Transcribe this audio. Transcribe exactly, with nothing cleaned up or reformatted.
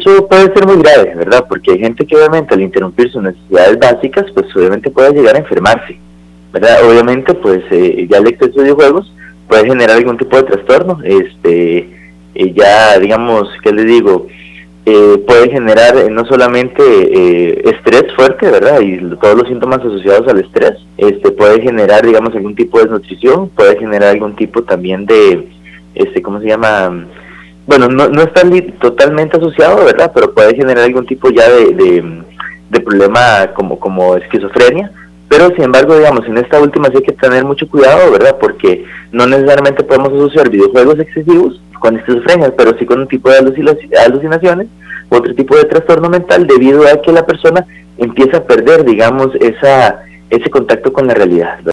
hecho puede ser muy grave, ¿verdad? Porque hay gente que obviamente al interrumpir sus necesidades básicas, pues obviamente puede llegar a enfermarse, ¿verdad? Obviamente, pues eh, ya el exceso de videojuegos puede generar algún tipo de trastorno, este, eh, ya digamos, ¿qué les digo? Eh, puede generar eh, no solamente eh, estrés fuerte, ¿verdad? Y todos los síntomas asociados al estrés, este, puede generar, digamos, algún tipo de desnutrición, puede generar algún tipo también de, este, ¿cómo se llama? Bueno, no, no está totalmente asociado, ¿verdad? Pero puede generar algún tipo ya de, de, de problema como, como esquizofrenia. Pero sin embargo, digamos, en esta última sí hay que tener mucho cuidado, ¿verdad? Porque no necesariamente podemos asociar videojuegos excesivos con esquizofrenia, pero sí con un tipo de alucinaciones, otro tipo de trastorno mental, debido a que la persona empieza a perder, digamos, esa ese contacto con la realidad, ¿verdad?